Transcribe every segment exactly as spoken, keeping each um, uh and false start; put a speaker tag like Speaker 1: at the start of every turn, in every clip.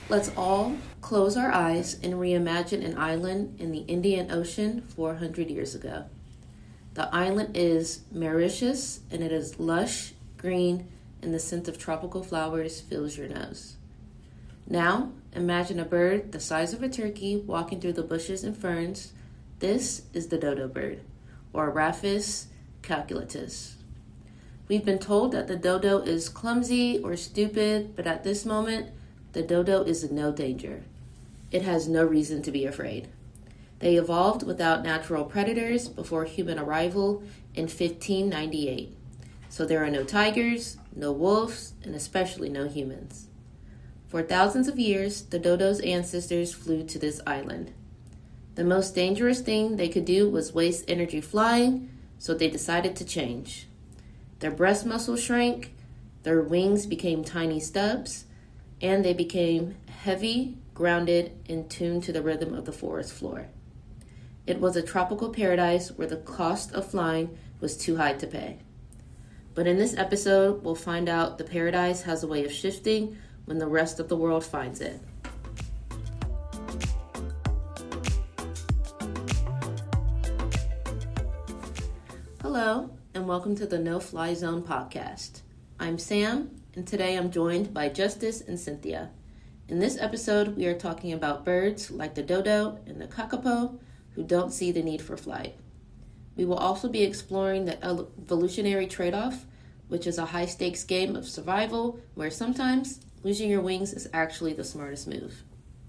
Speaker 1: Let's all close our eyes and reimagine an island in the Indian Ocean four hundred years ago. The island is Mauritius, and it is lush, green, and the scent of tropical flowers fills your nose. Now, imagine a bird the size of a turkey walking through the bushes and ferns. This is the dodo bird, or Rhaphis calculatus. We've been told that the dodo is clumsy or stupid, but at this moment, the dodo is in no danger. It has no reason to be afraid. They evolved without natural predators before human arrival in fifteen ninety-eight. So there are no tigers, no wolves, and especially no humans. For thousands of years, the dodo's ancestors flew to this island. The most dangerous thing they could do was waste energy flying, so they decided to change. Their breast muscles shrank, their wings became tiny stubs, and they became heavy, grounded, and tuned to the rhythm of the forest floor. It was a tropical paradise where the cost of flying was too high to pay. But in this episode, we'll find out the paradise has a way of shifting when the rest of the world finds it. Hello, and welcome to the No Fly Zone podcast. I'm Sam, and today I'm joined by Justice and Cynthia. In this episode, we are talking about birds like the dodo and the kakapo who don't see the need for flight. We will also be exploring the evolutionary trade-off, which is a high-stakes game of survival where sometimes losing your wings is actually the smartest move.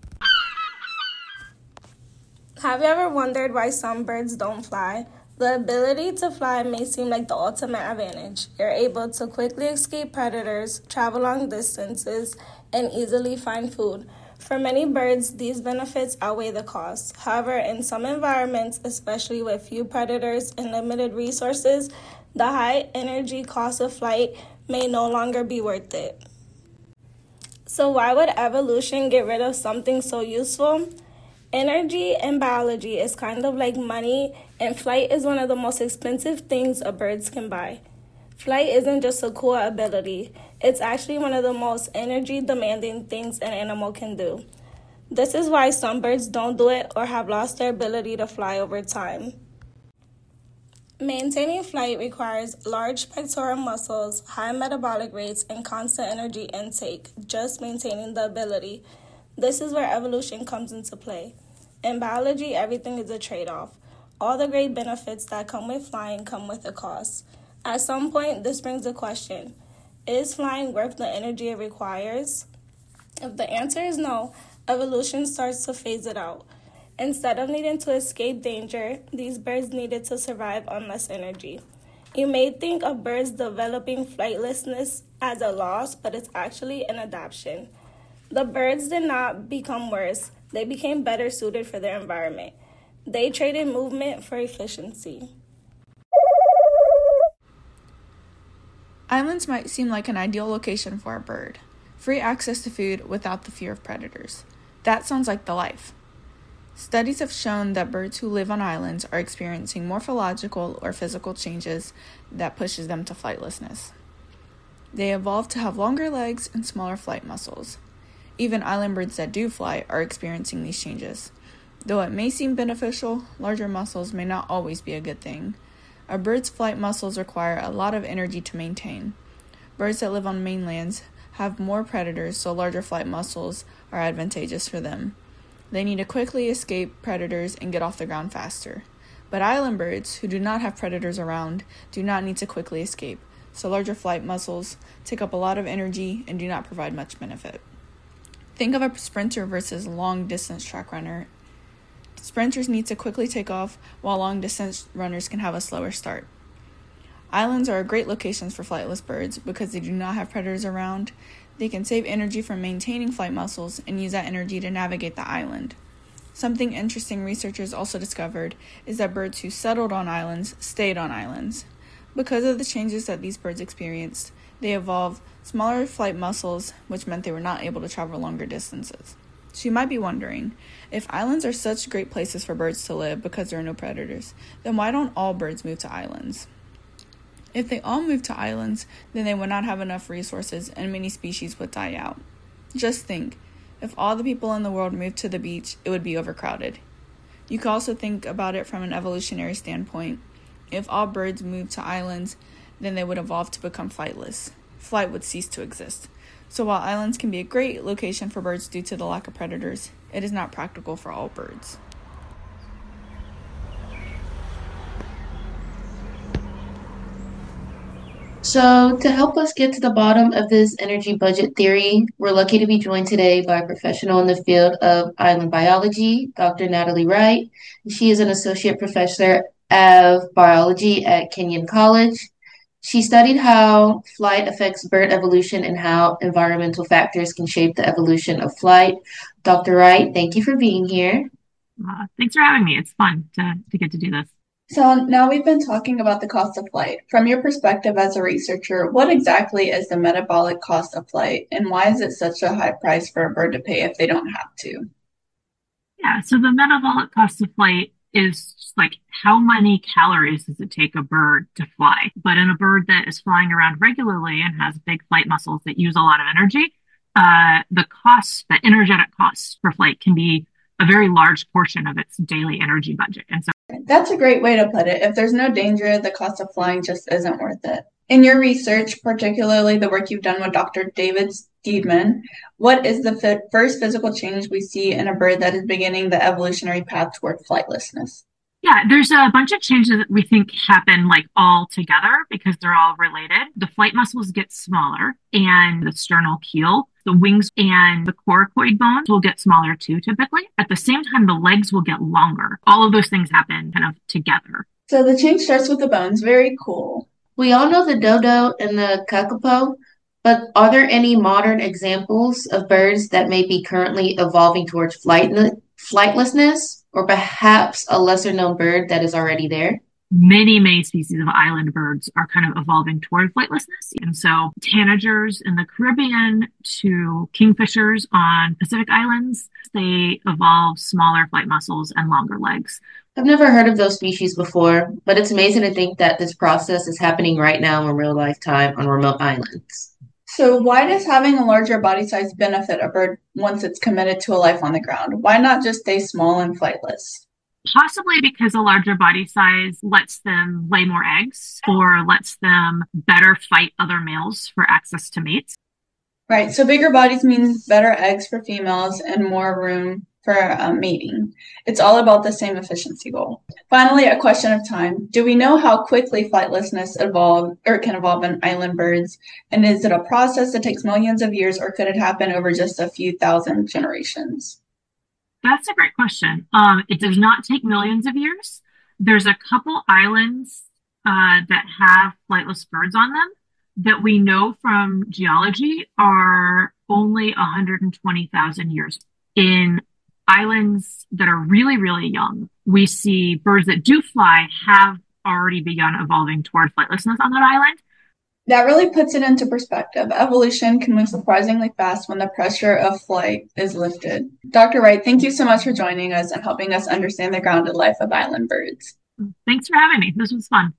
Speaker 2: Have you ever wondered why some birds don't fly? The ability to fly may seem like the ultimate advantage. You're able to quickly escape predators, travel long distances, and easily find food. For many birds, these benefits outweigh the costs. However, in some environments, especially with few predators and limited resources, the high energy cost of flight may no longer be worth it. So why would evolution get rid of something so useful? Energy in biology is kind of like money, and flight is one of the most expensive things a bird can buy. Flight isn't just a cool ability, it's actually one of the most energy-demanding things an animal can do. This is why some birds don't do it or have lost their ability to fly over time. Maintaining flight requires large pectoral muscles, high metabolic rates, and constant energy intake, just maintaining the ability. This is where evolution comes into play. In biology, everything is a trade-off. All the great benefits that come with flying come with a cost. At some point, this brings the question, is flying worth the energy it requires? If the answer is no, evolution starts to phase it out. Instead of needing to escape danger, these birds needed to survive on less energy. You may think of birds developing flightlessness as a loss, but it's actually an adaptation. The birds did not become worse, they became better suited for their environment. They traded movement for efficiency.
Speaker 3: Islands might seem like an ideal location for a bird. Free access to food without the fear of predators. That sounds like the life. Studies have shown that birds who live on islands are experiencing morphological or physical changes that pushes them to flightlessness. They evolved to have longer legs and smaller flight muscles. Even island birds that do fly are experiencing these changes. Though it may seem beneficial, larger muscles may not always be a good thing. A bird's flight muscles require a lot of energy to maintain. Birds that live on mainlands have more predators, so larger flight muscles are advantageous for them. They need to quickly escape predators and get off the ground faster. But island birds, who do not have predators around, do not need to quickly escape, so larger flight muscles take up a lot of energy and do not provide much benefit. Think of a sprinter versus long-distance track runner. Sprinters need to quickly take off, while long-distance runners can have a slower start. Islands are great locations for flightless birds because they do not have predators around. They can save energy from maintaining flight muscles and use that energy to navigate the island. Something interesting researchers also discovered is that birds who settled on islands stayed on islands. Because of the changes that these birds experienced, they evolved smaller flight muscles, which meant they were not able to travel longer distances. So you might be wondering, if islands are such great places for birds to live because there are no predators, then why don't all birds move to islands? If they all moved to islands, then they would not have enough resources and many species would die out. Just think, If all the people in the world moved to the beach, it would be overcrowded. You can also think about it from an evolutionary standpoint. If all birds moved to islands, then they would evolve to become flightless. Flight would cease to exist. So while islands can be a great location for birds due to the lack of predators, it is not practical for all birds.
Speaker 1: So, to help us get to the bottom of this energy budget theory, we're lucky to be joined today by a professional in the field of island biology, Doctor Natalie Wright. She is an associate professor of biology at Kenyon College. She studied how flight affects bird evolution and how environmental factors can shape the evolution of flight. Doctor Wright, thank you for being here.
Speaker 4: Uh, thanks for having me. It's fun to, to get to do this.
Speaker 3: So now we've been talking about the cost of flight. From your perspective as a researcher, what exactly is the metabolic cost of flight, and why is it such a high price for a bird to pay if they don't have to?
Speaker 4: Yeah, so the metabolic cost of flight is just like how many calories does it take a bird to fly? But in a bird that is flying around regularly and has big flight muscles that use a lot of energy, uh, the cost, the energetic cost for flight can be a very large portion of its daily energy budget. And so
Speaker 3: that's a great way to put it. If there's no danger, the cost of flying just isn't worth it. In your research, particularly the work you've done with Doctor David Steedman, what is the f- first physical change we see in a bird that is beginning the evolutionary path toward flightlessness?
Speaker 4: Yeah, there's a bunch of changes that we think happen like all together because they're all related. The flight muscles get smaller and the sternal keel, the wings and the coracoid bones will get smaller too, typically. At the same time, the legs will get longer. All of those things happen kind of together.
Speaker 3: So the change starts with the bones. Very cool.
Speaker 1: We all know the dodo and the kakapo, but are there any modern examples of birds that may be currently evolving towards flight flightlessness, or perhaps a lesser known bird that is already there?
Speaker 4: Many, many species of island birds are kind of evolving toward flightlessness. And so tanagers in the Caribbean to kingfishers on Pacific islands, they evolve smaller flight muscles and longer legs.
Speaker 1: I've never heard of those species before, but it's amazing to think that this process is happening right now in real life time on remote islands.
Speaker 3: So why does having a larger body size benefit a bird once it's committed to a life on the ground? Why not just stay small and flightless?
Speaker 4: Possibly because a larger body size lets them lay more eggs or lets them better fight other males for access to mates.
Speaker 3: Right, so bigger bodies means better eggs for females and more room for um, mating. It's all about the same efficiency goal. Finally, a question of time. Do we know how quickly flightlessness evolve or can evolve in island birds? And is it a process that takes millions of years, or could it happen over just a few thousand generations?
Speaker 4: That's a great question. Um, it does not take millions of years. There's a couple islands uh, that have flightless birds on them that we know from geology are only one hundred twenty thousand years. In islands that are really, really young, we see birds that do fly have already begun evolving toward flightlessness on that island.
Speaker 3: That really puts it into perspective. Evolution can move surprisingly fast when the pressure of flight is lifted. Doctor Wright, thank you so much for joining us and helping us understand the grounded life of island birds.
Speaker 4: Thanks for having me. This was fun.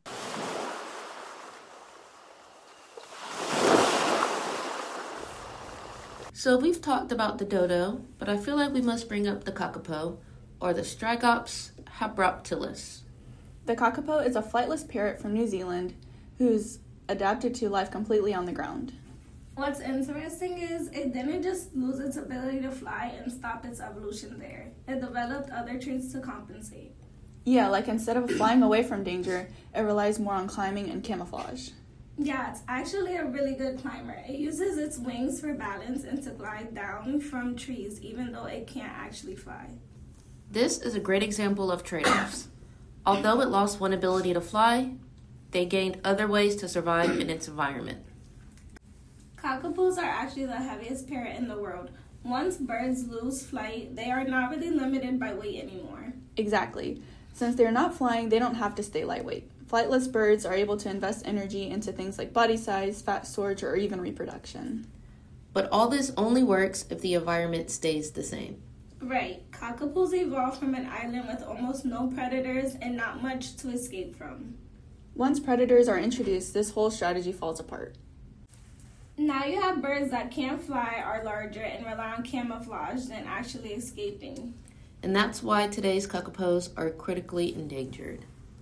Speaker 1: So we've talked about the dodo, but I feel like we must bring up the kakapo, or the Strigops habraptilis.
Speaker 3: The kakapo is a flightless parrot from New Zealand who's adapted to life completely on the ground.
Speaker 2: What's interesting is it didn't just lose its ability to fly and stop its evolution there. It developed other traits to compensate.
Speaker 3: Yeah, like instead of flying away from danger, it relies more on climbing and camouflage.
Speaker 2: Yeah, it's actually a really good climber. It uses its wings for balance and to glide down from trees, even though it can't actually fly.
Speaker 1: This is a great example of trade-offs. Although it lost one ability to fly, they gained other ways to survive in its environment.
Speaker 2: Kakapos are actually the heaviest parrot in the world. Once birds lose flight, they are not really limited by weight anymore.
Speaker 3: Exactly. Since they're not flying, they don't have to stay lightweight. Flightless birds are able to invest energy into things like body size, fat storage, or even reproduction.
Speaker 1: But all this only works if the environment stays the same.
Speaker 2: Right. Kakapos evolved from an island with almost no predators and not much to escape from.
Speaker 3: Once predators are introduced, this whole strategy falls apart.
Speaker 2: Now you have birds that can't fly, are larger, and rely on camouflage than actually escaping.
Speaker 1: And that's why today's kakapos are critically endangered.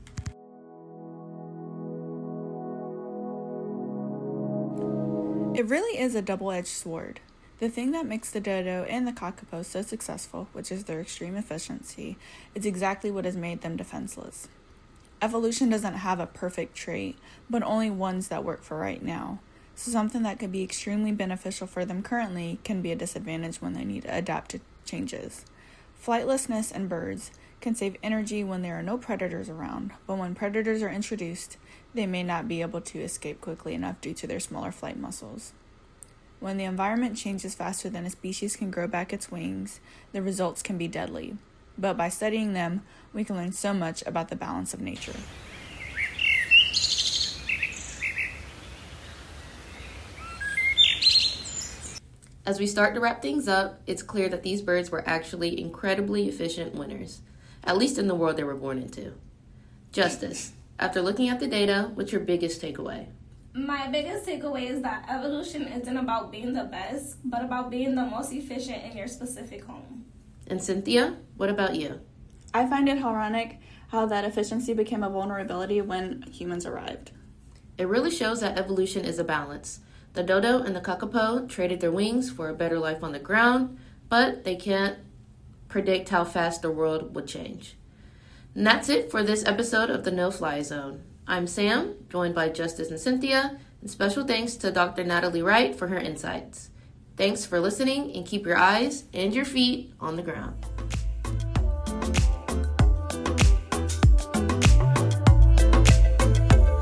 Speaker 3: It really is a double-edged sword. The thing that makes the dodo and the kakapo so successful, which is their extreme efficiency, is exactly what has made them defenseless. Evolution doesn't have a perfect trait, but only ones that work for right now. So something that could be extremely beneficial for them currently can be a disadvantage when they need to adapt to changes. Flightlessness in birds can save energy when there are no predators around, but when predators are introduced, they may not be able to escape quickly enough due to their smaller flight muscles. When the environment changes faster than a species can grow back its wings, the results can be deadly. But by studying them, we can learn so much about the balance of nature.
Speaker 1: As we start to wrap things up, it's clear that these birds were actually incredibly efficient winners, at least in the world they were born into. Justice, after looking at the data, what's your biggest takeaway?
Speaker 2: My biggest takeaway is that evolution isn't about being the best, but about being the most efficient in your specific home.
Speaker 1: And Cynthia, what about you?
Speaker 3: I find it ironic how that efficiency became a vulnerability when humans arrived.
Speaker 1: It really shows that evolution is a balance. The dodo and the kakapo traded their wings for a better life on the ground, but they can't predict how fast the world would change. And that's it for this episode of the No Fly Zone. I'm Sam, joined by Justice and Cynthia, and special thanks to Doctor Natalie Wright for her insights. Thanks for listening, and keep your eyes and your feet on the ground.